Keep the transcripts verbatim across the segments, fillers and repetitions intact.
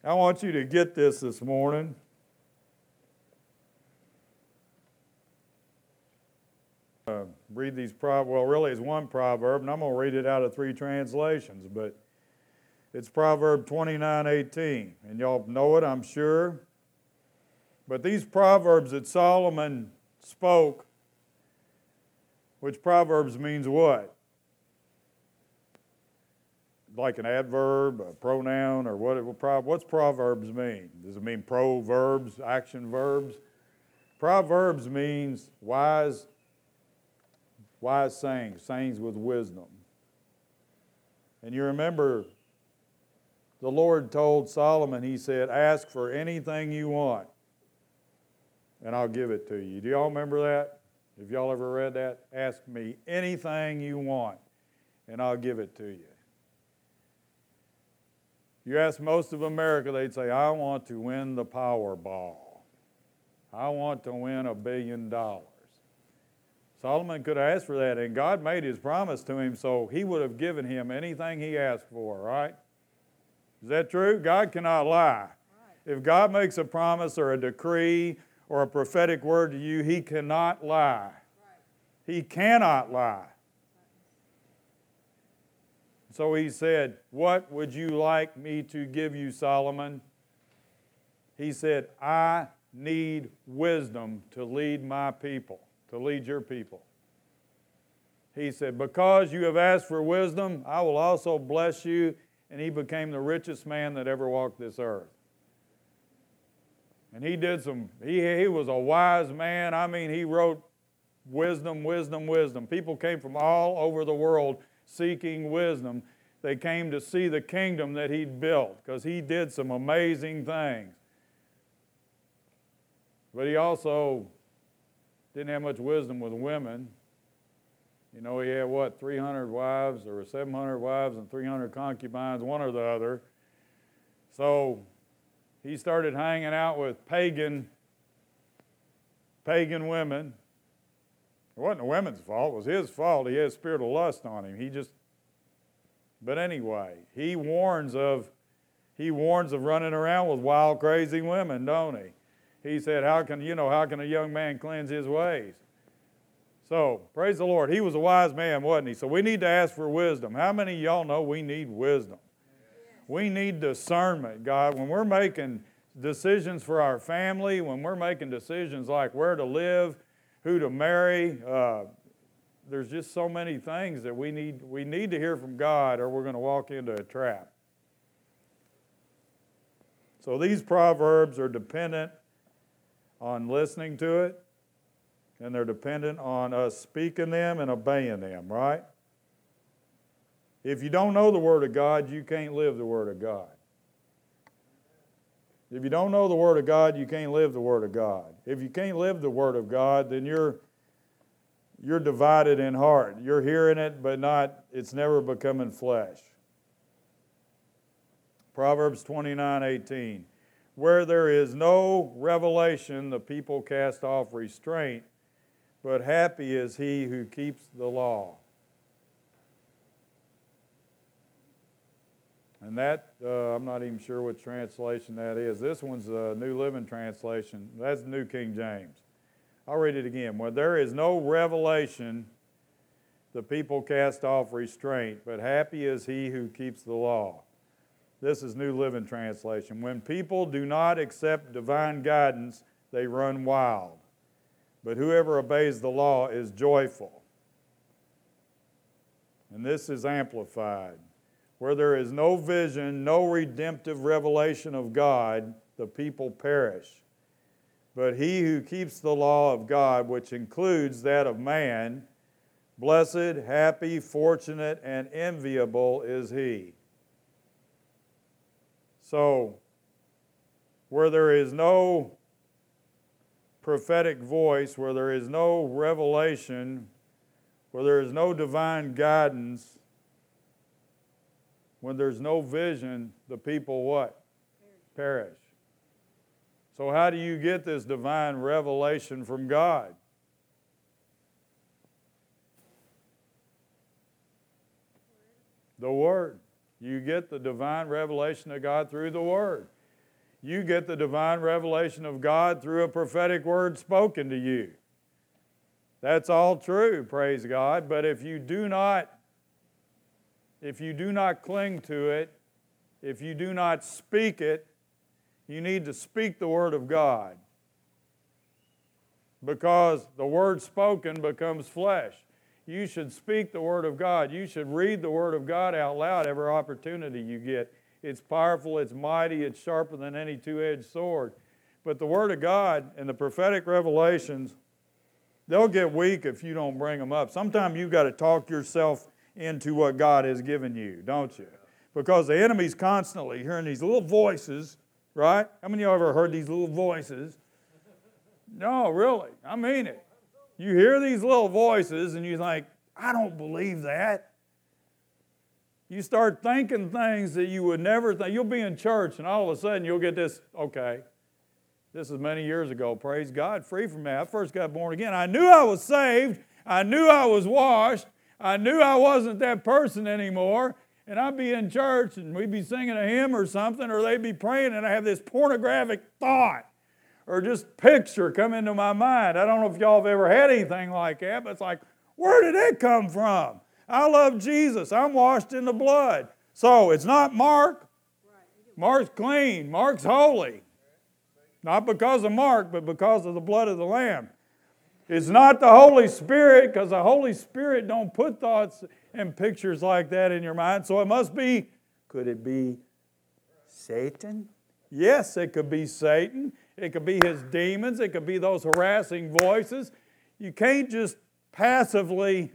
I want you to get this this morning. Uh, read these proverbs. Well, really, it's one proverb, and I'm going to read it out of three translations, but it's Proverb twenty-nine eighteen, and y'all know it, I'm sure. But these proverbs that Solomon spoke, which Proverbs means what? Like an adverb, a pronoun, or what? What's Proverbs mean? Does it mean proverbs, action verbs? Proverbs means wise, wise sayings, sayings with wisdom. And you remember the Lord told Solomon, he said, ask for anything you want, and I'll give it to you. Do y'all remember that? Have y'all ever read that? Ask me anything you want, and I'll give it to you. You ask most of America, they'd say, I want to win the Powerball. I want to win a billion dollars. Solomon could have asked for that, and God made his promise to him, so he would have given him anything he asked for, right? Is that true? God cannot lie. Right. If God makes a promise or a decree or a prophetic word to you, he cannot lie. Right. He cannot lie. So he said, what would you like me to give you, Solomon? He said, I need wisdom to lead my people, to lead your people. He said, because you have asked for wisdom, I will also bless you. And he became the richest man that ever walked this earth. And he did some, he, he was a wise man. I mean, he wrote wisdom, wisdom, wisdom. People came from all over the world seeking wisdom. They came to see the kingdom that he'd built because he did some amazing things. But he also didn't have much wisdom with women. You know, he had, what, three hundred wives or seven hundred wives and three hundred concubines, one or the other. So he started hanging out with pagan, pagan women. It wasn't the women's fault. It was his fault. He had a spirit of lust on him. He just, but anyway, he warns of, he warns of running around with wild, crazy women, don't he? He said, how can, you know, how can a young man cleanse his ways? So, praise the Lord. He was a wise man, wasn't he? So we need to ask for wisdom. How many of y'all know we need wisdom? We need discernment, God. When we're making decisions for our family, when we're making decisions like where to live, who to marry, uh, there's just so many things that we need, we need to hear from God or we're going to walk into a trap. So these proverbs are dependent on listening to it, and they're dependent on us speaking them and obeying them, right? If you don't know the Word of God, you can't live the Word of God. If you don't know the Word of God, you can't live the Word of God. If you can't live the Word of God, then you're you're divided in heart. You're hearing it, but not, it's never becoming flesh. Proverbs twenty-nine eighteen. Where there is no revelation, the people cast off restraint, but happy is he who keeps the law. And that, uh, I'm not even sure which translation that is. This one's a New Living Translation. That's New King James. I'll read it again. Where there is no revelation, the people cast off restraint, but happy is he who keeps the law. This is New Living Translation. When people do not accept divine guidance, they run wild. But whoever obeys the law is joyful. And this is amplified. Where there is no vision, no redemptive revelation of God, the people perish. But he who keeps the law of God, which includes that of man, blessed, happy, fortunate, and enviable is he. So, where there is no prophetic voice, where there is no revelation, where there is no divine guidance, when there's no vision, the people what? Perish. Perish. So how do you get this divine revelation from God? The Word. You get the divine revelation of God through the Word. You get the divine revelation of God through a prophetic word spoken to you. That's all true, praise God. But if you do not, if you do not cling to it, if you do not speak it, you need to speak the word of God. Because the word spoken becomes flesh. You should speak the word of God. You should read the word of God out loud every opportunity you get. It's powerful, it's mighty, it's sharper than any two-edged sword. But the word of God and the prophetic revelations, they'll get weak if you don't bring them up. Sometimes you've got to talk yourself into what God has given you, don't you? Because the enemy's constantly hearing these little voices, right? How many of you ever heard these little voices? No, really, I mean it. You hear these little voices and you think, I don't believe that. You start thinking things that you would never think. You'll be in church and all of a sudden you'll get this, okay, this is many years ago, praise God, free from that. I first got born again. I knew I was saved. I knew I was washed. I knew I wasn't that person anymore. And I'd be in church and we'd be singing a hymn or something, or they'd be praying and I have this pornographic thought or just picture come into my mind. I don't know if y'all have ever had anything like that, but it's like, where did it come from? I love Jesus. I'm washed in the blood. So it's not Mark. Mark's clean. Mark's holy. Not because of Mark, but because of the blood of the Lamb. It's not the Holy Spirit, because the Holy Spirit don't put thoughts and pictures like that in your mind. So it must be, could it be Satan? Yes, it could be Satan. It could be his demons. It could be those harassing voices. You can't just passively.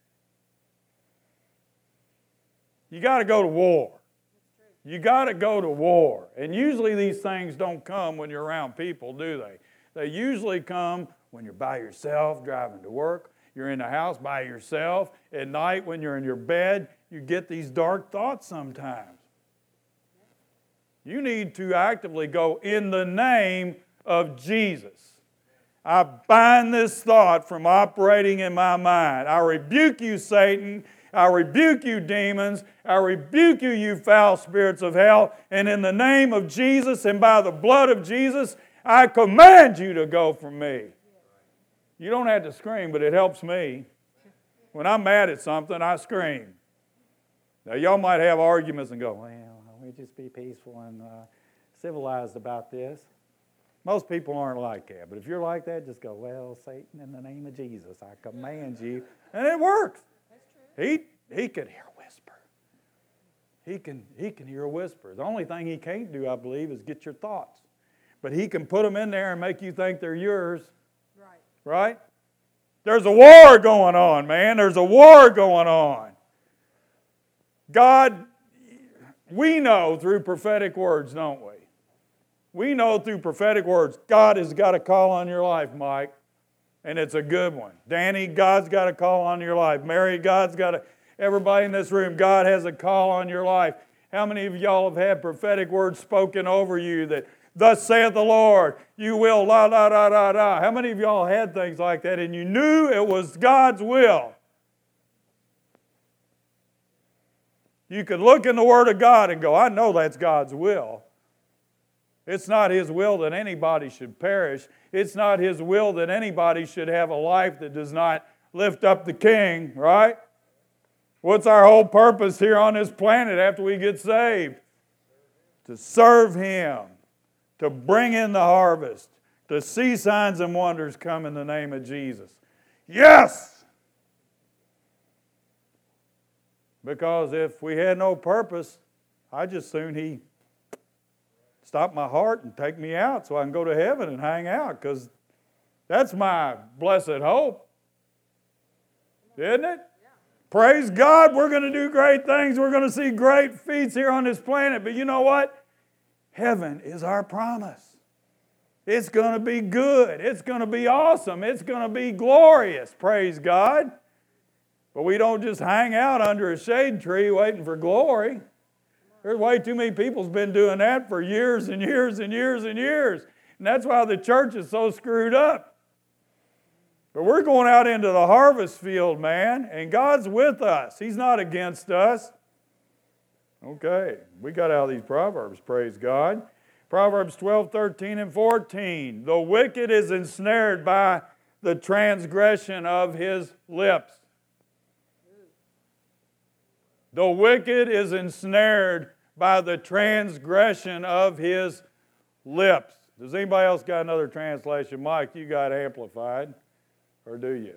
You got to go to war. You got to go to war. And usually these things don't come when you're around people, do they? They usually come when you're by yourself driving to work. You're in the house by yourself. At night when you're in your bed, you get these dark thoughts sometimes. You need to actively go in the name of Jesus. I bind this thought from operating in my mind. I rebuke you, Satan. I rebuke you, demons. I rebuke you, you foul spirits of hell. And in the name of Jesus and by the blood of Jesus, I command you to go from me. You don't have to scream, but it helps me. When I'm mad at something, I scream. Now, y'all might have arguments and go, well, we just be peaceful and uh, civilized about this. Most people aren't like that. But if you're like that, just go, well, Satan, in the name of Jesus, I command you. And it works. He he can hear a whisper. He can he can hear a whisper. The only thing he can't do, I believe, is get your thoughts. But he can put them in there and make you think they're yours. Right. Right? There's a war going on, man. There's a war going on. God, we know through prophetic words, don't we? We know through prophetic words, God has got a call on your life, Mike. And it's a good one. Danny, God's got a call on your life. Mary, God's got a, everybody in this room, God has a call on your life. How many of y'all have had prophetic words spoken over you that, thus saith the Lord, you will la la la la la. How many of y'all had things like that and you knew it was God's will? You could look in the Word of God and go, I know that's God's will. It's not His will that anybody should perish. It's not His will that anybody should have a life that does not lift up the King, right? What's our whole purpose here on this planet after we get saved? To serve Him, to bring in the harvest, to see signs and wonders come in the name of Jesus. Yes! Because if we had no purpose, I'd just soon He stop my heart and take me out so I can go to heaven and hang out, because that's my blessed hope. Isn't it? Yeah. Praise God, we're going to do great things. We're going to see great feats here on this planet. But you know what? Heaven is our promise. It's going to be good. It's going to be awesome. It's going to be glorious. Praise God. But we don't just hang out under a shade tree waiting for glory. There's way too many people's been doing that for years and years and years and years. And that's why the church is so screwed up. But we're going out into the harvest field, man, and God's with us. He's not against us. Okay, we got out of these Proverbs, praise God. Proverbs twelve, thirteen, and fourteen. The wicked is ensnared by the transgression of his lips. The wicked is ensnared by the transgression of his lips. Does anybody else got another translation? Mike, you got Amplified, or do you?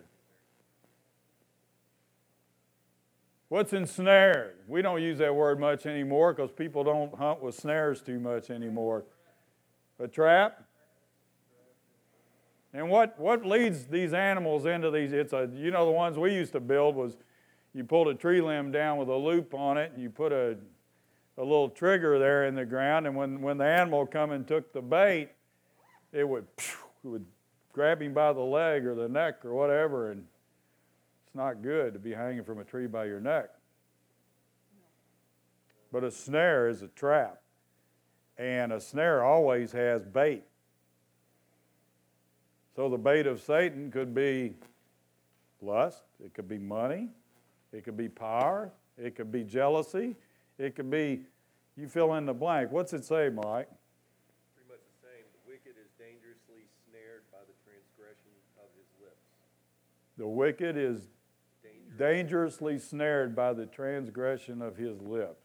What's ensnared? We don't use that word much anymore because people don't hunt with snares too much anymore. A trap? And what, what leads these animals into these? It's a, you know, the ones we used to build was you pulled a tree limb down with a loop on it and you put a, a little trigger there in the ground, and when, when the animal come and took the bait, it would, it would grab him by the leg or the neck or whatever, and it's not good to be hanging from a tree by your neck. But a snare is a trap. And a snare always has bait. So the bait of Satan could be lust, it could be money, it could be power, it could be jealousy, it could be, you fill in the blank. What's it say, Mike? Pretty much the same. The wicked is dangerously snared by the transgression of his lips. The wicked is dangerously snared by the transgression of his lips.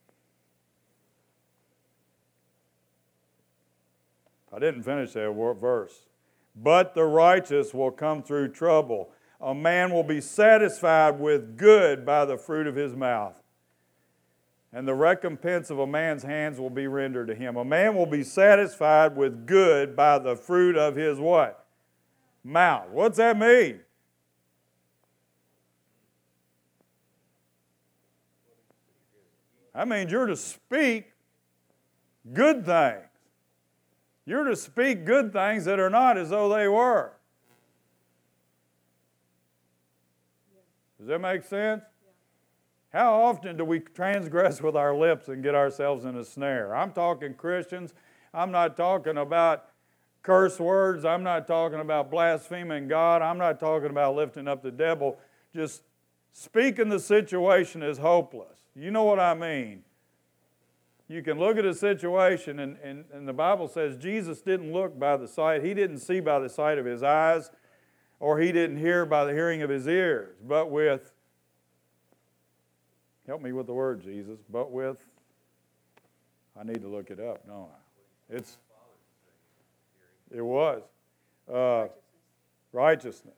I didn't finish that verse. But the righteous will come through trouble. A man will be satisfied with good by the fruit of his mouth. And the recompense of a man's hands will be rendered to him. A man will be satisfied with good by the fruit of his what? Mouth. What's that mean? That means you're to speak good things. You're to speak good things that are not as though they were. Does that make sense? How often do we transgress with our lips and get ourselves in a snare? I'm talking Christians. I'm not talking about curse words. I'm not talking about blaspheming God. I'm not talking about lifting up the devil. Just speaking the situation as hopeless. You know what I mean? You can look at a situation, and, and, and the Bible says Jesus didn't look by the sight. He didn't see by the sight of his eyes, or he didn't hear by the hearing of his ears, but with, help me with the word, Jesus, but with, I need to look it up, don't I? It's, it was. Uh, righteousness.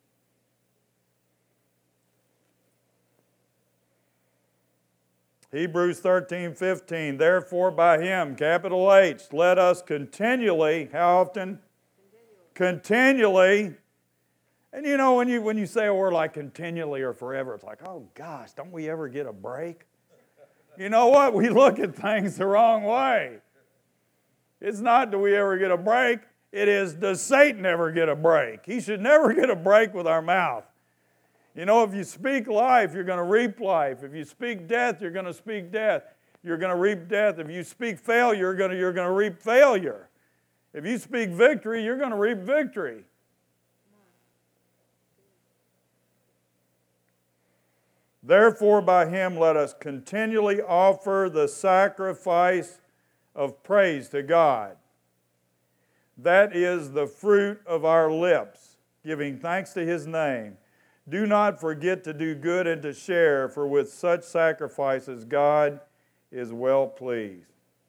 Hebrews thirteen, fifteen, therefore by him, capital H, let us continually, how often? Continually. continually. And you know, when you when you say a word like continually or forever, it's like, oh gosh, don't we ever get a break? You know what? We look at things the wrong way. It's not do we ever get a break. It is, does Satan ever get a break? He should never get a break with our mouth. You know, if you speak life, you're going to reap life. If you speak death, you're going to speak death. You're going to reap death. If you speak failure, you're going to, you're going to reap failure. If you speak victory, you're going to reap victory. Therefore, by him let us continually offer the sacrifice of praise to God. That is the fruit of our lips, giving thanks to his name. Do not forget to do good and to share, for with such sacrifices God is well pleased.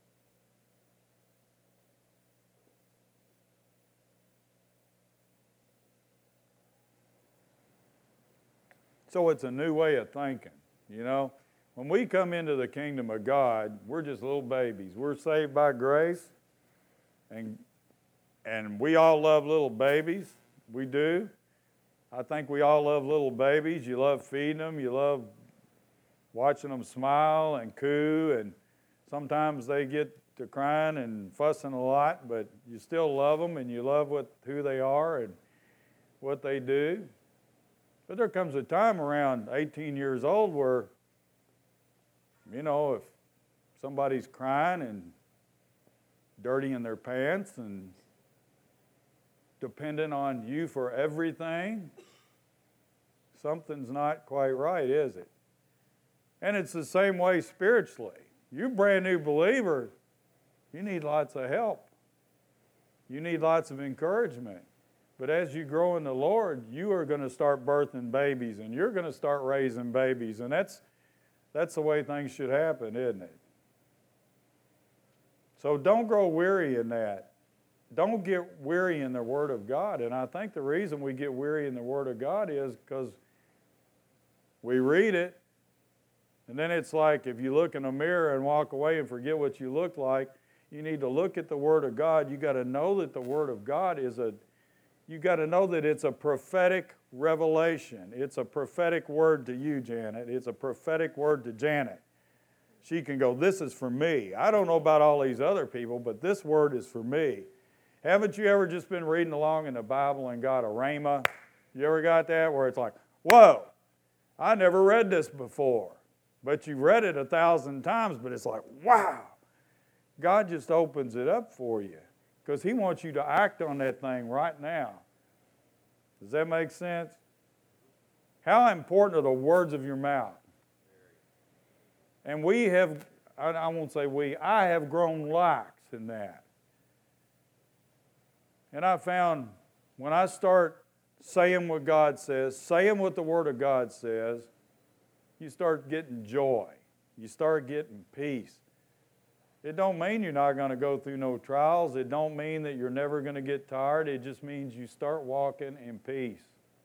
So it's a new way of thinking, you know. When we come into the kingdom of God, we're just little babies. We're saved by grace, and, and we all love little babies. We do. I think we all love little babies. You love feeding them. You love watching them smile and coo, and sometimes they get to crying and fussing a lot, but you still love them, and you love what, who they are and what they do. But there comes a time around eighteen years old where, you know, if somebody's crying and dirtying their pants and dependent on you for everything, something's not quite right, is it? And it's the same way spiritually. You're a brand new believer. You need lots of help. You need lots of encouragement. But as you grow in the Lord, you are going to start birthing babies, and you're going to start raising babies. And that's, that's the way things should happen, isn't it? So don't grow weary in that. Don't get weary in the Word of God. And I think the reason we get weary in the Word of God is because we read it, and then it's like if you look in a mirror and walk away and forget what you look like, you need to look at the Word of God. You got to know that the Word of God is a, you got to know that it's a prophetic revelation. It's a prophetic word to you, Janet. It's a prophetic word to Janet. She can go, this is for me. I don't know about all these other people, but this word is for me. Haven't you ever just been reading along in the Bible and got a rhema? You ever got that where it's like, whoa, I never read this before. But you've read it a thousand times, but it's like, wow. God just opens it up for you because He wants you to act on that thing right now. Does that make sense? How important are the words of your mouth? And we have, I won't say we, I have grown lax in that. And I found when I start saying what God says, saying what the Word of God says, you start getting joy. You start getting peace. It don't mean you're not going to go through no trials. It don't mean that you're never going to get tired. It just means you start walking in peace.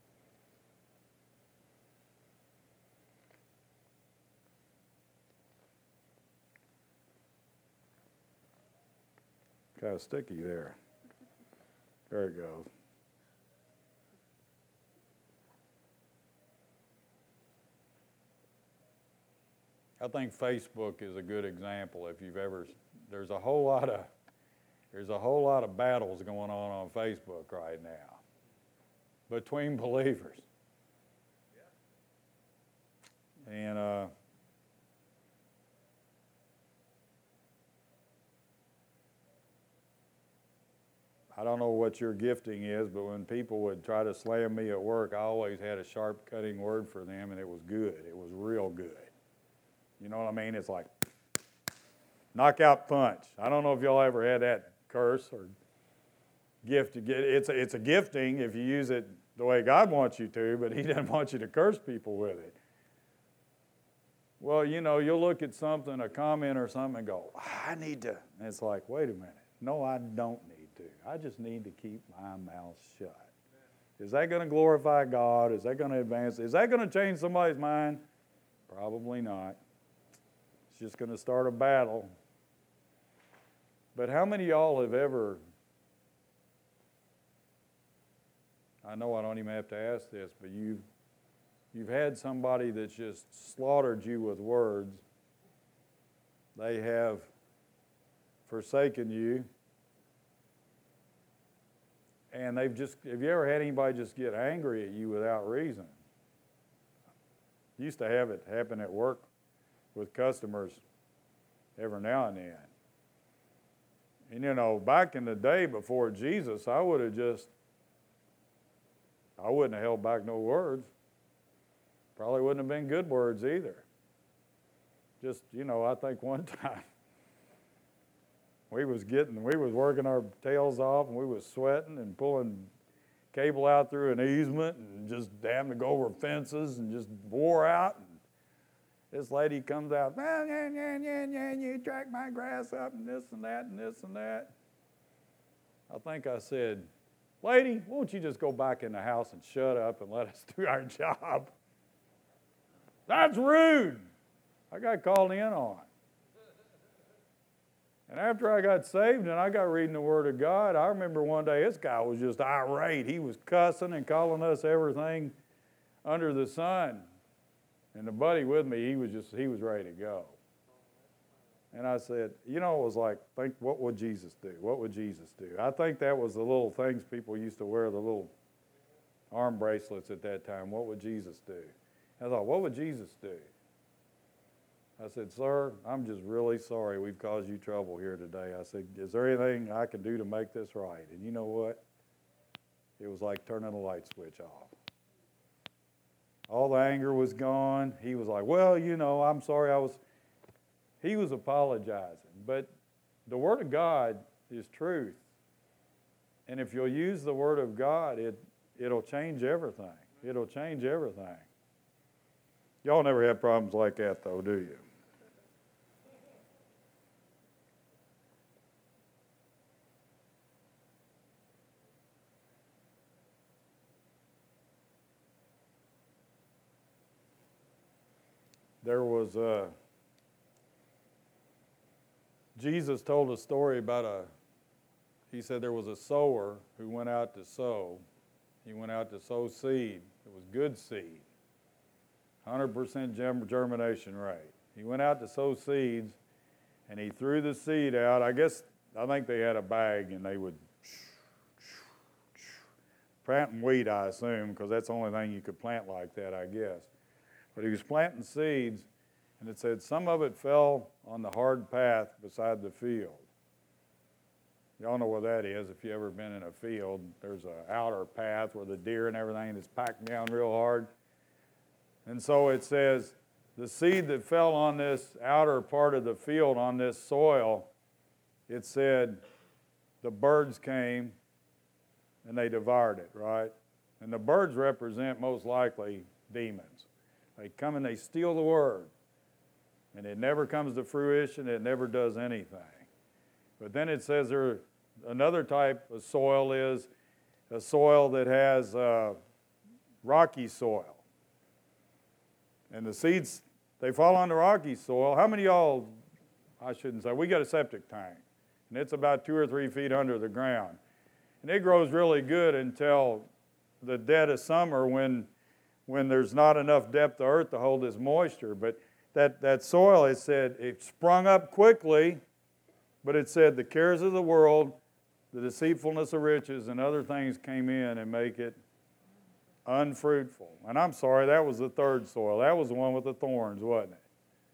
Kind of sticky there. There it goes. I think Facebook is a good example. If you've ever, there's a whole lot of, there's a whole lot of battles going on on Facebook right now between believers. And uh, I don't know what your gifting is, but when people would try to slam me at work, I always had a sharp cutting word for them, and it was good. It was real good. You know what I mean? It's like knockout punch. I don't know if y'all ever had that curse or gift. It's a, it's a gifting if you use it the way God wants you to, but He doesn't want you to curse people with it. Well, you know, you'll look at something, a comment or something, and go, I need to. And it's like, wait a minute. No, I don't need to. I just need to keep my mouth shut. Is that going to glorify God? Is that going to advance? Is that going to change somebody's mind? Probably not. It's just going to start a battle. But how many of y'all have ever, I know I don't even have to ask this, but you've, you've had somebody that's just slaughtered you with words. They have forsaken you. And they've just, have you ever had anybody just get angry at you without reason? Used to have it happen at work with customers every now and then. And you know, back in the day before Jesus, I would have just, I wouldn't have held back no words. Probably wouldn't have been good words either. Just, you know, I think one time, we was getting, we was working our tails off, and we was sweating and pulling cable out through an easement and just having to go over fences and just wore out. And this lady comes out, yeah, yeah, yeah, yeah, yeah, you track my grass up and this and that and this and that. I think I said, lady, won't you just go back in the house and shut up and let us do our job? That's rude. I got called in on. And after I got saved and I got reading the Word of God, I remember one day this guy was just irate. He was cussing and calling us everything under the sun. And the buddy with me, he was just, he was ready to go. And I said, you know, it was like, think, what would Jesus do? What would Jesus do? I think that was the little things people used to wear, the little arm bracelets at that time. What would Jesus do? I thought, what would Jesus do? I said, sir, I'm just really sorry we've caused you trouble here today. I said, is there anything I can do to make this right? And you know what? It was like turning a light switch off. All the anger was gone. He was like, well, you know, I'm sorry I was... He was apologizing. But the Word of God is truth. And if you'll use the Word of God, it, it'll change everything. It'll change everything. Y'all never have problems like that, though, do you? There was a, Jesus told a story about a, he said there was a sower who went out to sow. He went out to sow seed. It was good seed, one hundred percent germination rate. He went out to sow seeds, and he threw the seed out. I guess, I think they had a bag, and they would planting wheat, I assume, because that's the only thing you could plant like that, I guess. But he was planting seeds, and it said some of it fell on the hard path beside the field. Y'all know what that is. If you've ever been in a field, there's an outer path where the deer and everything is packed down real hard. And so it says, the seed that fell on this outer part of the field, on this soil, it said the birds came and they devoured it, right? And the birds represent most likely demons. They come and they steal the word. And it never comes to fruition. It never does anything. But then it says there, another type of soil is a soil that has uh, rocky soil. And the seeds, they fall on the rocky soil. How many of y'all, I shouldn't say, we got a septic tank. And it's about two or three feet under the ground. And it grows really good until the dead of summer when, when there's not enough depth of earth to hold this moisture. But that, that soil, it said, it sprung up quickly, but it said the cares of the world, the deceitfulness of riches, and other things came in and make it unfruitful. And I'm sorry, that was the third soil. That was the one with the thorns, wasn't it?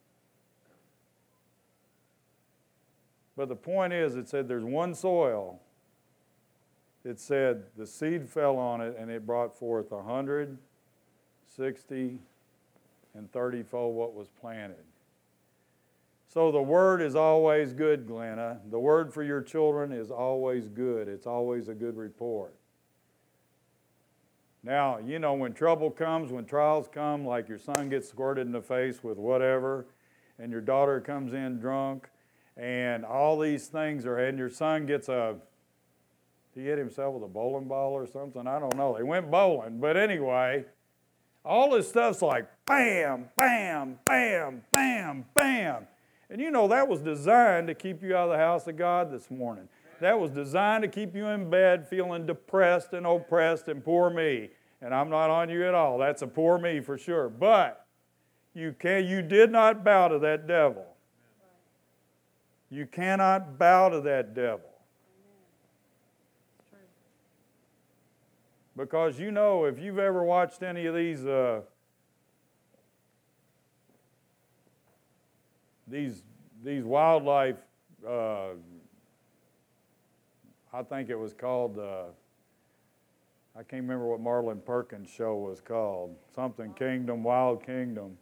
But the point is, it said there's one soil. It said the seed fell on it, and it brought forth a hundred, sixty, and thirty-fold what was planted. So the word is always good, Glenna. The word for your children is always good. It's always a good report. Now, you know, when trouble comes, when trials come, like your son gets squirted in the face with whatever, and your daughter comes in drunk, and all these things are, and your son gets a, he hit himself with a bowling ball or something? I don't know. They went bowling. But anyway, all this stuff's like bam, bam, bam, bam, bam. And you know, that was designed to keep you out of the house of God this morning. That was designed to keep you in bed feeling depressed and oppressed and poor me. And I'm not on you at all. That's a poor me for sure. But you can you did not bow to that devil. You cannot bow to that devil. Because you know, if you've ever watched any of these uh, these these wildlife, uh, I think it was called, uh, I can't remember what Marlon Perkins' show was called, something Kingdom, Wild Kingdom.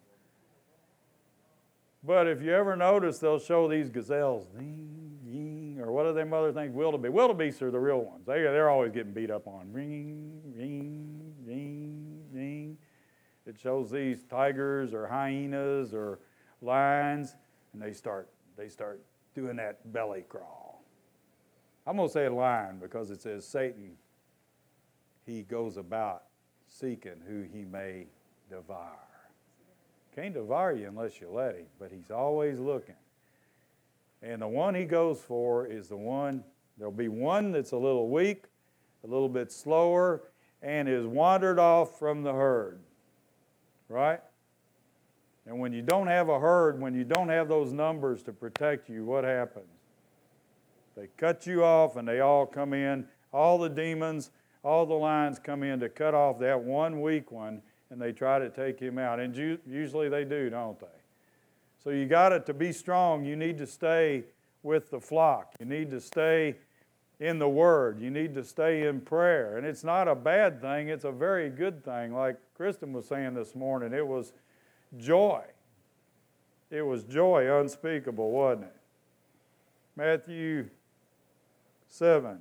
But if you ever notice, they'll show these gazelles, ding, ding, or what are them other things, wildebeest. Wildebeests are the real ones. They, they're always getting beat up on. Ring, ring, ring, ring. It shows these tigers or hyenas or lions, and they start they start doing that belly crawl. I'm going to say a lion because it says Satan, he goes about seeking who he may devour. Can't devour you unless you let him, but he's always looking. And the one he goes for is the one, there'll be one that's a little weak, a little bit slower, and is wandered off from the herd. Right? And when you don't have a herd, when you don't have those numbers to protect you, what happens? They cut you off and they all come in. All the demons, all the lions come in to cut off that one weak one, and they try to take him out. And ju- usually they do, don't they? So you got it to be strong. You need to stay with the flock. You need to stay in the Word. You need to stay in prayer. And it's not a bad thing. It's a very good thing. Like Kristen was saying this morning, it was joy. It was joy unspeakable, wasn't it? Matthew seven.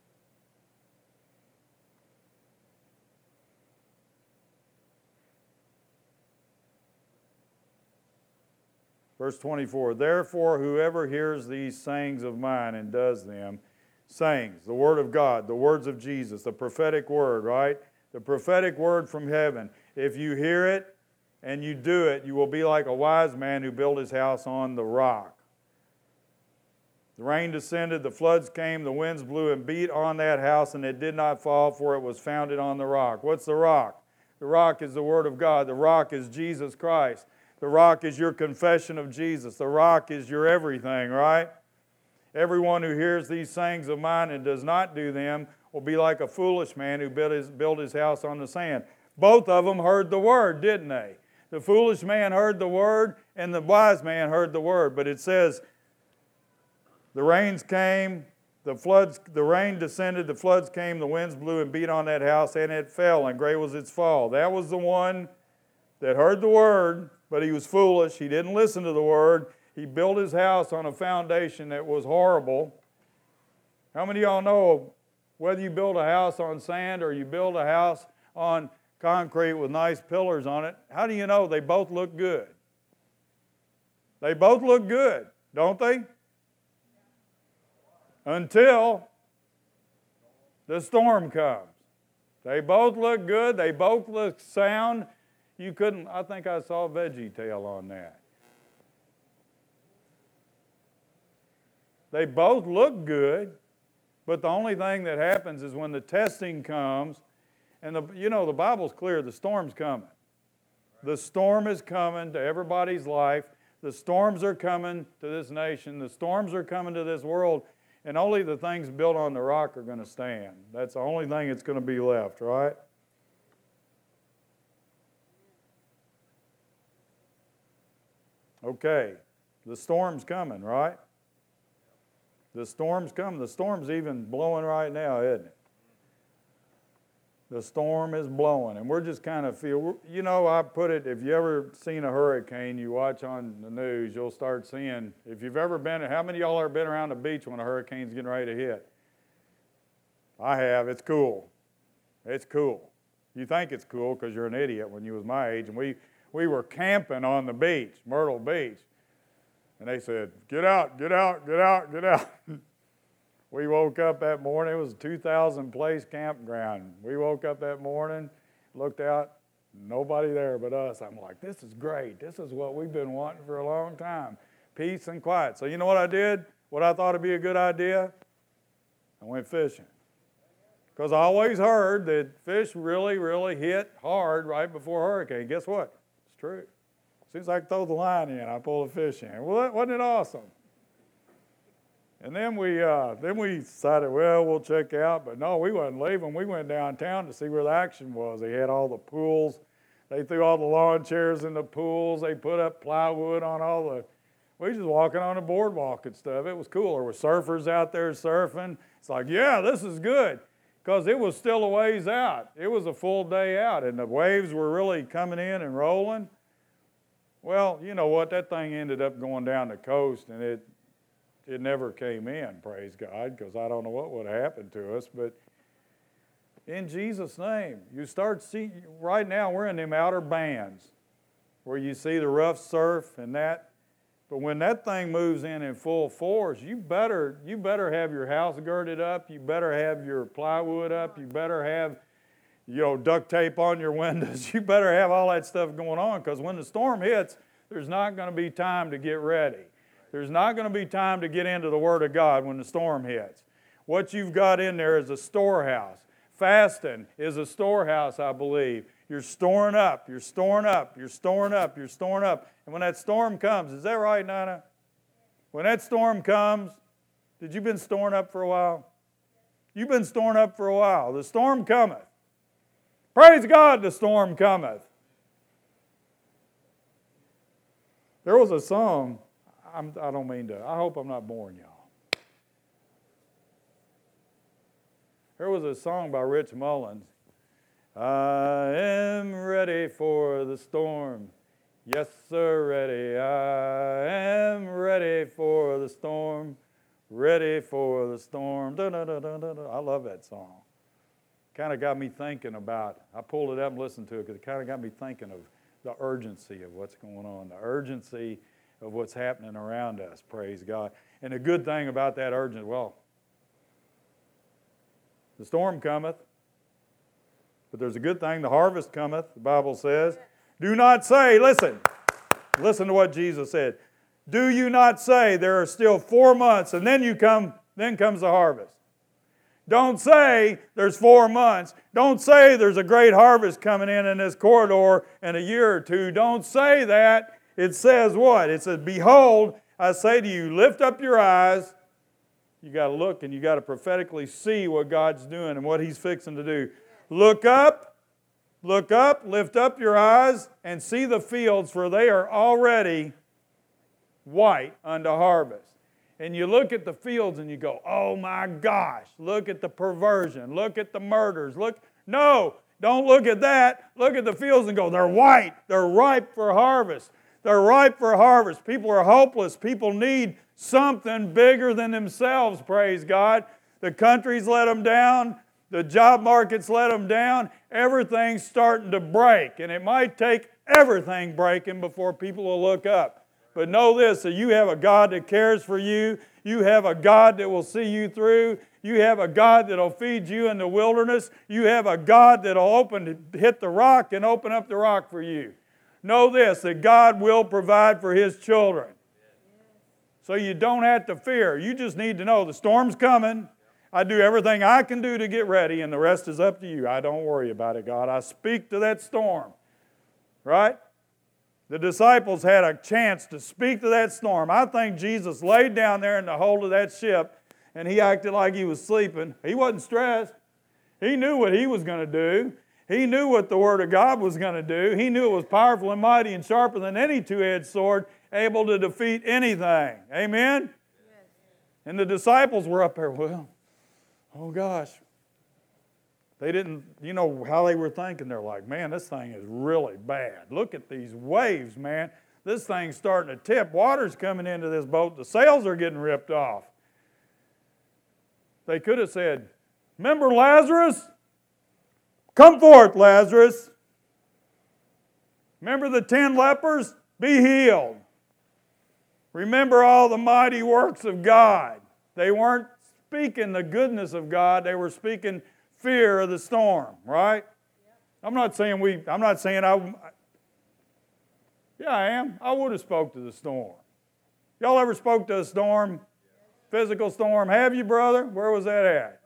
Verse twenty-four, therefore whoever hears these sayings of mine and does them, sayings, the word of God, the words of Jesus, the prophetic word, right? The prophetic word from heaven. If you hear it and you do it, you will be like a wise man who built his house on the rock. The rain descended, the floods came, the winds blew and beat on that house, and it did not fall, for it was founded on the rock. What's the rock? The rock is the word of God. The rock is Jesus Christ. The rock is your confession of Jesus. The rock is your everything, right? Everyone who hears these sayings of mine and does not do them will be like a foolish man who built his, built his house on the sand. Both of them heard the word, didn't they? The foolish man heard the word, and the wise man heard the word. But it says, the rains came, the floods, the rain descended, the floods came, the winds blew and beat on that house, and it fell, and great was its fall. That was the one that heard the word, but he was foolish. He didn't listen to the word. He built his house on a foundation that was horrible. How many of y'all know whether you build a house on sand or you build a house on concrete with nice pillars on it, how do you know they both look good? They both look good, don't they? Until the storm comes. They both look good. They both look sound. You couldn't, I think I saw Veggie Tale on that. They both look good, but the only thing that happens is when the testing comes, and the, you know, the Bible's clear, the storm's coming. The storm is coming to everybody's life. The storms are coming to this nation. The storms are coming to this world, and only the things built on the rock are going to stand. That's the only thing that's going to be left, right? Okay, the storm's coming, right? The storm's coming. The storm's even blowing right now, isn't it? The storm is blowing, and we're just kind of feel, you know, I put it, if you ever seen a hurricane, you watch on the news, you'll start seeing, if you've ever been, how many of y'all have been around the beach when a hurricane's getting ready to hit? I have. It's cool. It's cool. You think it's cool because you're an idiot when you was my age, and we, we were camping on the beach, Myrtle Beach, and they said, get out, get out, get out, get out. We woke up that morning, it was a two thousand place campground. We woke up that morning, looked out, nobody there but us. I'm like, this is great. This is what we've been wanting for a long time. Peace and quiet. So you know what I did? What I thought would be a good idea? I went fishing. Because I always heard that fish really, really hit hard right before a hurricane. Guess what? It's true. As soon as I throw the line in, I pull the fish in. Well, wasn't it awesome? And then we uh, then we decided, well, we'll check out. But no, we wasn't leaving. We went downtown to see where the action was. They had all the pools. They threw all the lawn chairs in the pools. They put up plywood on all the... We were just walking on the boardwalk and stuff. It was cool. There were surfers out there surfing. It's like, yeah, this is good. Because it was still a ways out. It was a full day out. And the waves were really coming in and rolling. Well, you know what? That thing ended up going down the coast, and it... It never came in, praise God, because I don't know what would have happened to us. But in Jesus' name, you start seeing, right now we're in them outer bands where you see the rough surf and that. But when that thing moves in in full force, you better, you better have your house girded up. You better have your plywood up. You better have, you know, duct tape on your windows. You better have all that stuff going on, because when the storm hits, there's not going to be time to get ready. There's not going to be time to get into the Word of God when the storm hits. What you've got in there is a storehouse. Fasting is a storehouse, I believe. You're storing up, you're storing up, you're storing up, you're storing up. And when that storm comes, is that right, Nana? When that storm comes, did you been storing up for a while? You've been storing up for a while. The storm cometh. Praise God, the storm cometh. There was a song... I'm, I don't mean to, I hope I'm not boring y'all. There was a song by Rich Mullins. I am ready for the storm. Yes, sir, ready. I am ready for the storm. Ready for the storm. Da, da, da, da, da, da. I love that song. Kind of got me thinking about, I pulled it up and listened to it because it kind of got me thinking of the urgency of what's going on, the urgency of what's happening around us, praise God. And the good thing about that urgency, well, the storm cometh, but there's a good thing, the harvest cometh, the Bible says. Do not say, listen, listen to what Jesus said. Do you not say there are still four months and then you come, then comes the harvest. Don't say there's four months. Don't say there's a great harvest coming in in this corridor in a year or two. Don't say that. It says what? It says, behold, I say to you, lift up your eyes. You got to look and you got to prophetically see what God's doing and what He's fixing to do. Look up, look up, lift up your eyes and see the fields, for they are already white unto harvest. And you look at the fields and you go, oh my gosh, look at the perversion, look at the murders, look, no, don't look at that. Look at the fields and go, they're white, they're ripe for harvest. They're ripe for harvest. People are hopeless. People need something bigger than themselves, praise God. The country's let them down. The job market's let them down. Everything's starting to break. And it might take everything breaking before people will look up. But know this, that you have a God that cares for you. You have a God that will see you through. You have a God that will feed you in the wilderness. You have a God that will open, hit the rock and open up the rock for you. Know this, that God will provide for His children. So you don't have to fear. You just need to know the storm's coming. I do everything I can do to get ready, and the rest is up to you. I don't worry about it, God. I speak to that storm. Right? The disciples had a chance to speak to that storm. I think Jesus laid down there in the hold of that ship, and He acted like He was sleeping. He wasn't stressed. He knew what He was going to do. He knew what the Word of God was going to do. He knew it was powerful and mighty and sharper than any two-edged sword, able to defeat anything. Amen? Yes. And the disciples were up there, well, oh gosh. They didn't, you know how they were thinking. They're like, man, this thing is really bad. Look at these waves, man. This thing's starting to tip. Water's coming into this boat. The sails are getting ripped off. They could have said, remember Lazarus? Come forth, Lazarus. Remember the ten lepers? Be healed. Remember all the mighty works of God. They weren't speaking the goodness of God. They were speaking fear of the storm, right? I'm not saying we, I'm not saying I, yeah, I am. I would have spoke to the storm. Y'all ever spoke to a storm? Physical storm? Have you, brother? Where was that at?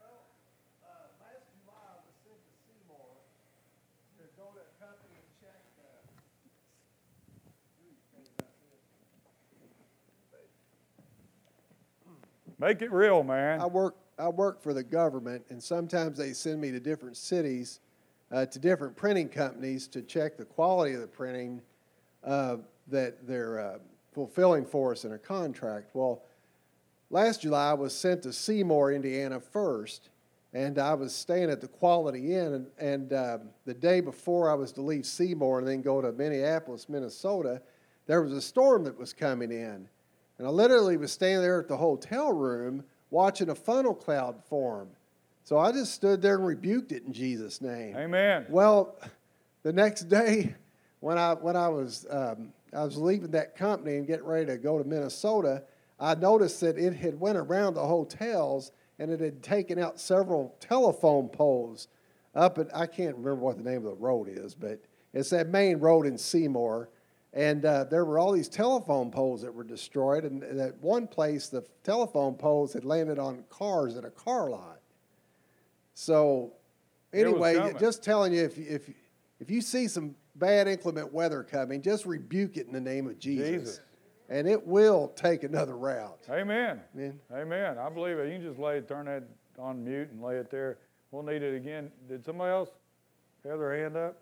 Make it real, man. I work I work for the government, and sometimes they send me to different cities, uh, to different printing companies to check the quality of the printing uh, that they're uh, fulfilling for us in a contract. Well, last July I was sent to Seymour, Indiana first, and I was staying at the Quality Inn, and, and uh, the day before I was to leave Seymour and then go to Minneapolis, Minnesota, there was a storm that was coming in. And I literally was standing there at the hotel room watching a funnel cloud form. So I just stood there and rebuked it in Jesus' name. Amen. Well, the next day when I when I was um, I was leaving that company and getting ready to go to Minnesota, I noticed that it had went around the hotels and it had taken out several telephone poles up at, I can't remember what the name of the road is, but it's that main road in Seymour. And uh, there were all these telephone poles that were destroyed. And at one place, the telephone poles had landed on cars at a car lot. So anyway, just telling you, if, if, if you see some bad inclement weather coming, just rebuke it in the name of Jesus. Jesus. And it will take another route. Amen. Amen. Amen. I believe it. You can just lay it, turn that on mute and lay it there. We'll need it again. Did somebody else have their hand up?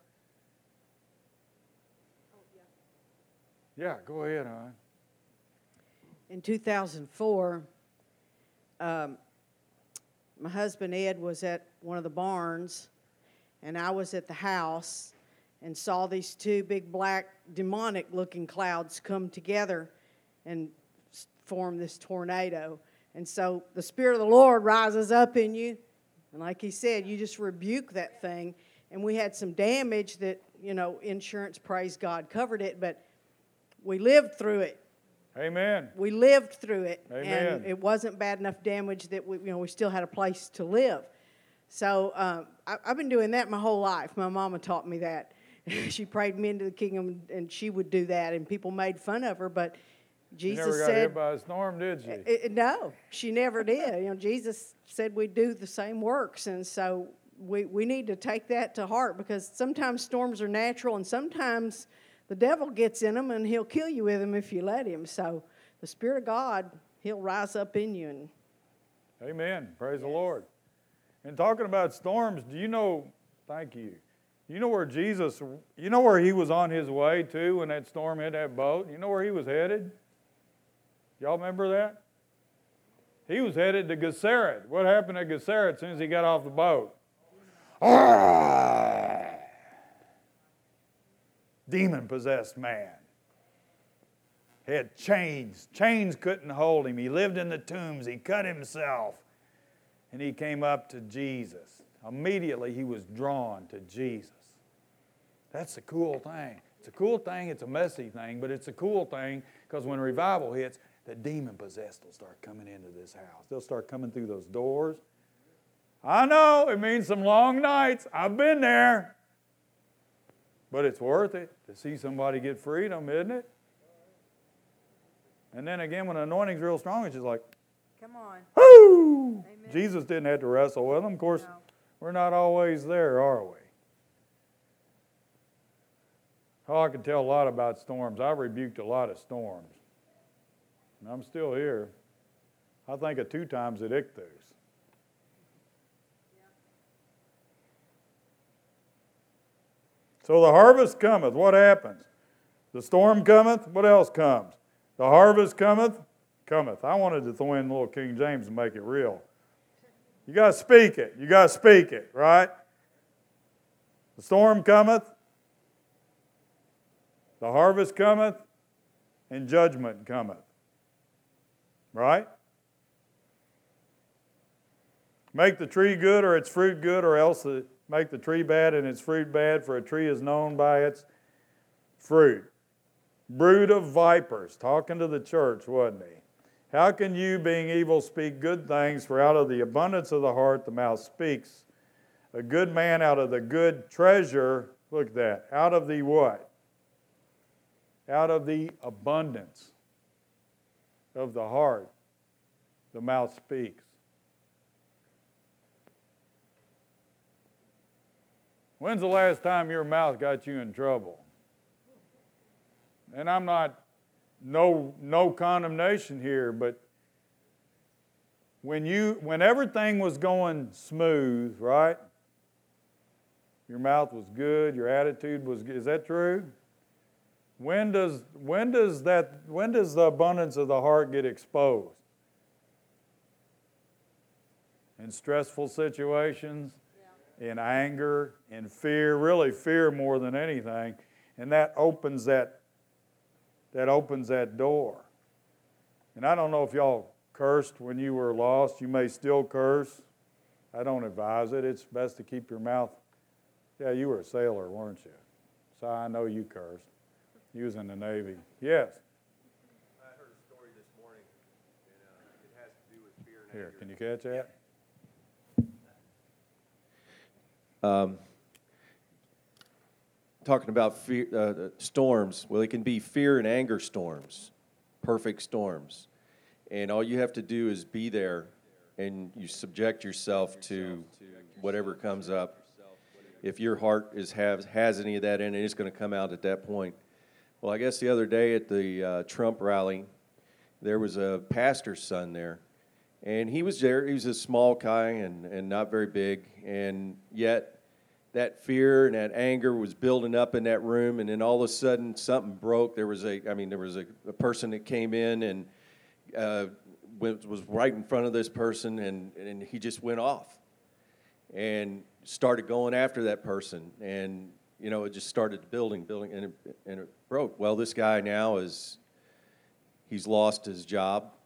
Yeah, go ahead, hon. In two thousand four, um, my husband Ed was at one of the barns, and I was at the house and saw these two big black demonic-looking clouds come together and form this tornado. And so the Spirit of the Lord rises up in you. And like he said, you just rebuke that thing. And we had some damage that, you know, insurance, praise God, covered it. But we lived through it. Amen. We lived through it. Amen. And it wasn't bad enough damage that we, you know, we still had a place to live. So um, I, I've been doing that my whole life. My mama taught me that. She prayed me into the kingdom, and she would do that. And people made fun of her, but Jesus you never got said, hit by a storm, did she? Uh, uh, no, she never did. You know, Jesus said we do the same works, and so we we need to take that to heart, because sometimes storms are natural, and sometimes the devil gets in them, and he'll kill you with them if you let him. So the Spirit of God, he'll rise up in you. And Amen. Praise the Lord. And talking about storms, do you know? Thank you. You know where Jesus? You know where he was on his way to when that storm hit that boat? You know where he was headed? Y'all remember that? He was headed to Gennesaret. What happened at Gennesaret as soon as he got off the boat? Demon-possessed man. He had chains. Chains couldn't hold him. He lived in the tombs. He cut himself. And he came up to Jesus. Immediately he was drawn to Jesus. That's a cool thing. It's a cool thing. It's a messy thing, but it's a cool thing, because when revival hits, the demon-possessed will start coming into this house. They'll start coming through those doors. I know, it means some long nights. I've been there. But it's worth it to see somebody get freedom, isn't it? And then again, when the anointing's real strong, it's just like, come on. whoo! Amen. Jesus didn't have to wrestle with them. Of course, No. we're not always there, are we? Oh, I can tell a lot about storms. I've rebuked a lot of storms. And I'm still here. I think of two times at Ichthus. So the harvest cometh. What happens? The storm cometh. What else comes? The harvest cometh. Cometh. I wanted to throw in a little King James and make it real. You got to speak it. You got to speak it, right? The storm cometh. The harvest cometh. And judgment cometh. Right? Make the tree good or its fruit good, or else the, make the tree bad and its fruit bad, for a tree is known by its fruit. Brood of vipers, talking to the church, wasn't he? How can you, being evil, speak good things? For out of the abundance of the heart the mouth speaks. A good man out of the good treasure, look at that, out of the what? Out of the abundance of the heart, the mouth speaks. When's the last time your mouth got you in trouble? And I'm not, no, no condemnation here, but when you, when everything was going smooth, right? Your mouth was good, your attitude was good. Is that true? When does, when does that, when does the abundance of the heart get exposed? In stressful situations, yeah. In anger, in fear, really fear more than anything. And that opens that, that opens that door. And I don't know if y'all cursed when you were lost. You may still curse. I don't advise it. It's best to keep your mouth. Yeah, you were a sailor, weren't you? So I know you cursed. You was in the Navy. Yes? I heard a story this morning, and uh, it has to do with fear and Here, anger. can you catch that? Um, talking about fear, uh, storms, well, it can be fear and anger storms, perfect storms. And all you have to do is be there, and you subject yourself to whatever comes up. If your heart is has, has any of that in it, it's going to come out at that point. Well, I guess the other day at the uh, Trump rally, there was a pastor's son there. And he was there. He was a small guy and, and not very big. And yet that fear and that anger was building up in that room. And then all of a sudden something broke. There was a, I mean, there was a, a person that came in and uh, went, was right in front of this person. And, and he just went off and started going after that person. And, you know, it just started building, building, and it, and it broke. Well, this guy now is, he's lost his job.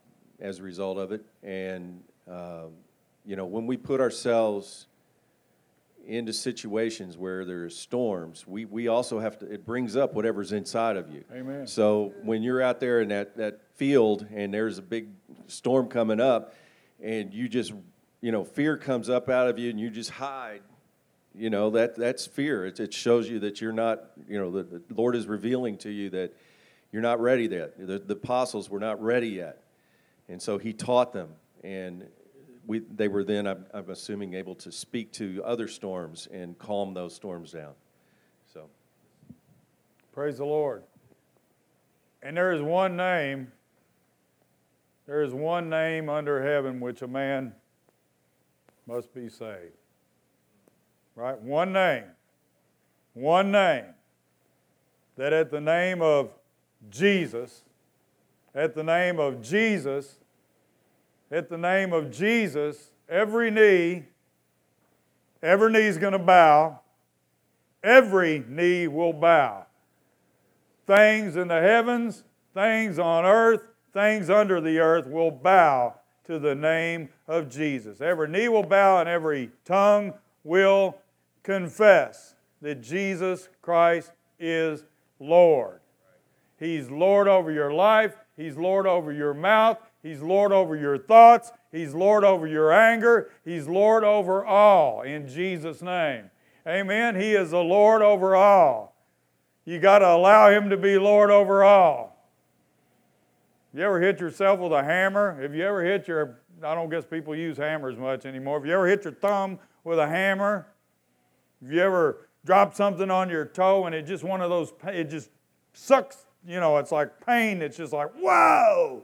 as a result of it. And, um, you know, when we put ourselves into situations where there's storms, we, we also have to, it brings up whatever's inside of you. Amen. So when you're out there in that, that field and there's a big storm coming up and you just, you know, fear comes up out of you and you just hide, you know, that that's fear. It, it shows you that you're not, you know, the, the Lord is revealing to you that you're not ready yet. The, the apostles were not ready yet. And so he taught them, and we, they were then, I'm, I'm assuming, able to speak to other storms and calm those storms down. So, Praise the Lord. And there is one name, there is one name under heaven which a man must be saved. Right? One name. One name. That at the name of Jesus, at the name of Jesus, at the name of Jesus, every knee, every knee's going to bow. Every knee will bow. Things in the heavens, things on earth, things under the earth will bow to the name of Jesus. Every knee will bow and every tongue will confess that Jesus Christ is Lord. He's Lord over your life. He's Lord over your mouth. He's Lord over your thoughts. He's Lord over your anger. He's Lord over all in Jesus' name. Amen. He is the Lord over all. You got to allow Him to be Lord over all. You ever hit yourself with a hammer? Have you ever hit your, I don't guess people use hammers much anymore. Have you ever hit your thumb with a hammer? Have you ever dropped something on your toe and it just one of those, it just sucks, you know, it's like pain. It's just like, whoa!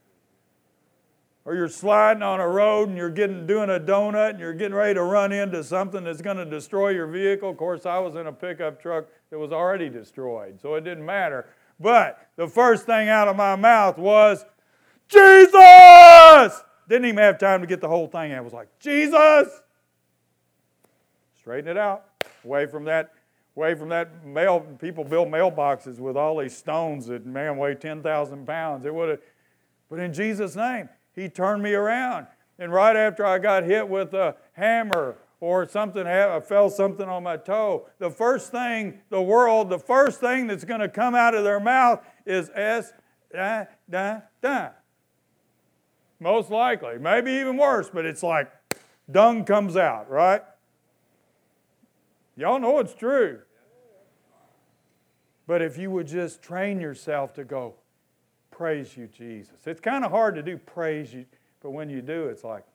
Or you're sliding on a road and you're getting doing a donut and you're getting ready to run into something that's going to destroy your vehicle. Of course, I was in a pickup truck that was already destroyed, so it didn't matter. But the first thing out of my mouth was, Jesus! Didn't even have time to get the whole thing out. I was like, Jesus! Straighten it out. Away from that, away from that mail. People build mailboxes with all these stones that, man, weigh ten thousand pounds. It would have, but in Jesus' name, He turned me around. And right after I got hit with a hammer or something, I felt something on my toe, the first thing, the world, the first thing that's going to come out of their mouth is S, da, da, da. Most likely. Maybe even worse, but it's like dung comes out, right? Y'all know it's true. But if you would just train yourself to go, praise you, Jesus. It's kind of hard to do praise you, but when you do, it's like,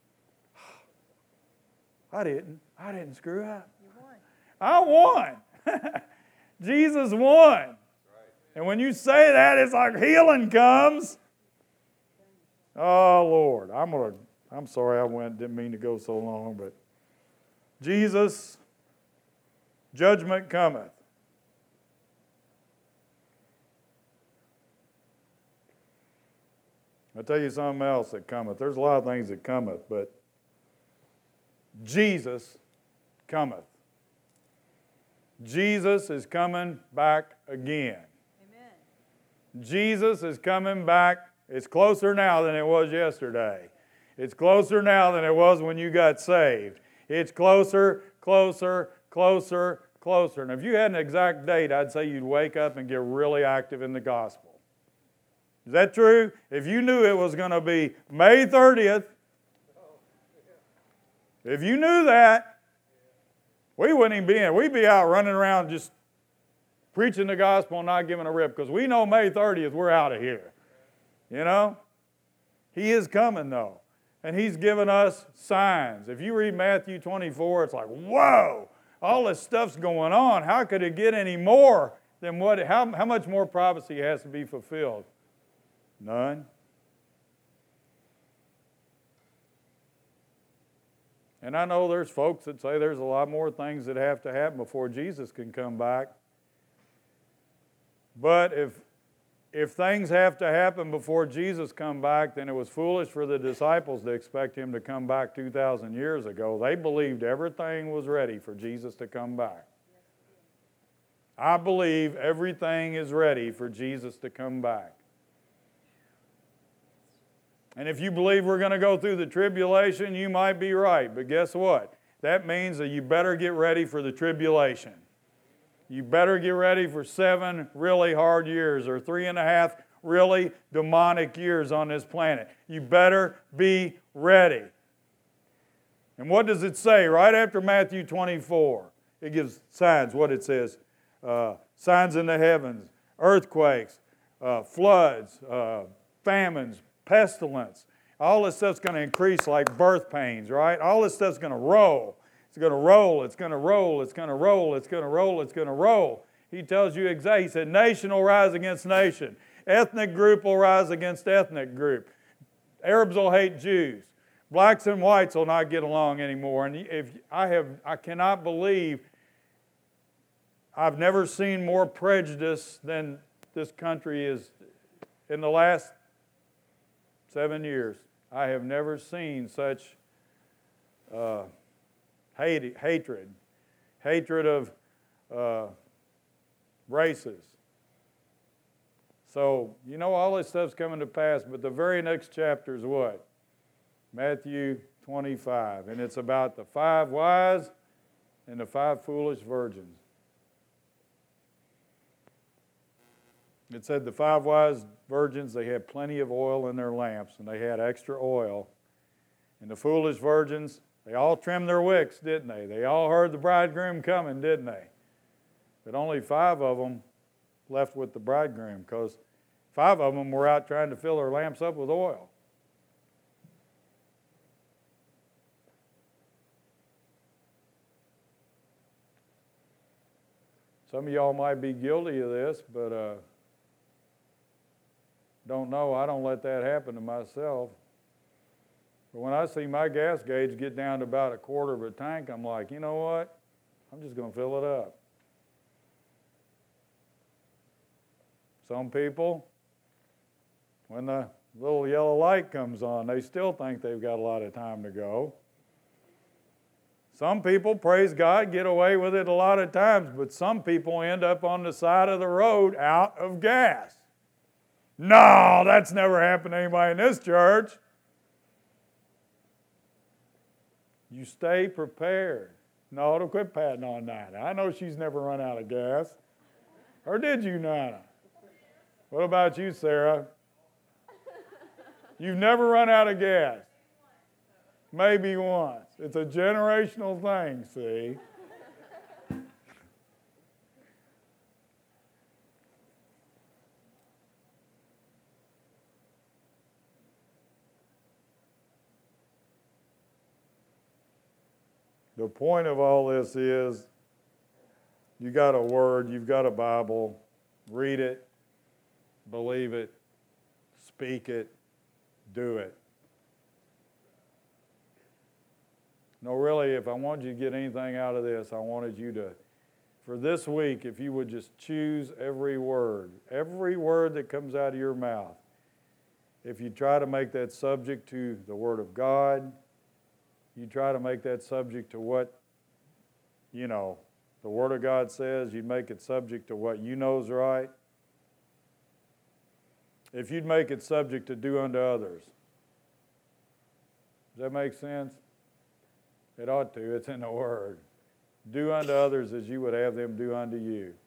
I didn't. I didn't screw up. You won. I won. Jesus won. And when you say that, it's like healing comes. Oh, Lord. I'm gonna, I'm sorry I went, didn't mean to go so long, but Jesus, judgment cometh. I'll tell you something else that cometh. There's a lot of things that cometh, but Jesus cometh. Jesus is coming back again. Amen. Jesus is coming back. It's closer now than it was yesterday. It's closer now than it was when you got saved. It's closer, closer, closer, closer. And if you had an exact date, I'd say you'd wake up and get really active in the gospel. Is that true? If you knew it was going to be May thirtieth, if you knew that, we wouldn't even be in. We'd be out running around just preaching the gospel and not giving a rip because we know May thirtieth, we're out of here. You know? He is coming, though. And He's given us signs. If you read Matthew twenty-four, it's like, whoa, all this stuff's going on. How could it get any more than what, how, how much more prophecy has to be fulfilled? None. And I know there's folks that say there's a lot more things that have to happen before Jesus can come back. But if if things have to happen before Jesus come back, then it was foolish for the disciples to expect Him to come back two thousand years ago. They believed everything was ready for Jesus to come back. I believe everything is ready for Jesus to come back. And if you believe we're going to go through the tribulation, you might be right. But guess what? That means that you better get ready for the tribulation. You better get ready for seven really hard years or three and a half really demonic years on this planet. You better be ready. And what does it say right after Matthew twenty-four? It gives signs, what it says. Uh, signs in the heavens, earthquakes, uh, floods, uh, famines, pestilence. All this stuff's going to increase like birth pains, right? All this stuff's going to roll. It's going to roll, it's going to roll, it's going to roll, it's going to roll, it's going to roll. He tells you exactly. He said, nation will rise against nation. Ethnic group will rise against ethnic group. Arabs will hate Jews. Blacks and whites will not get along anymore. And if I have, I cannot believe I've never seen more prejudice than this country is in the last seven years. I have never seen such uh, hate, hatred, hatred of uh, races. So, you know, all this stuff's coming to pass, but the very next chapter is what? Matthew twenty-five, and it's about the five wise and the five foolish virgins. It said the five wise virgins, they had plenty of oil in their lamps, and they had extra oil. And the foolish virgins, they all trimmed their wicks, didn't they? They all heard the bridegroom coming, didn't they? But only five of them left with the bridegroom, because five of them were out trying to fill their lamps up with oil. Some of y'all might be guilty of this, but uh, don't know. I don't let that happen to myself. But when I see my gas gauge get down to about a quarter of a tank, I'm like, you know what? I'm just going to fill it up. Some people, when the little yellow light comes on, they still think they've got a lot of time to go. Some people, praise God, get away with it a lot of times, but some people end up on the side of the road out of gas. No, that's never happened to anybody in this church. You stay prepared. No, don't quit patting on Nana. I know she's never run out of gas. Or did you, Nana? What about you, Sarah? You've never run out of gas. Maybe once. It's a generational thing, see? The point of all this is you got a word, you've got a Bible, read it, believe it, speak it, do it. No, really, if I wanted you to get anything out of this, I wanted you to, for this week, if you would just choose every word, every word that comes out of your mouth. If you try to make that subject to the Word of God, you try to make that subject to what, you know, the Word of God says, you make it subject to what you know is right. If you'd make it subject to do unto others. Does that make sense? It ought to. It's in the Word. Do unto others as you would have them do unto you.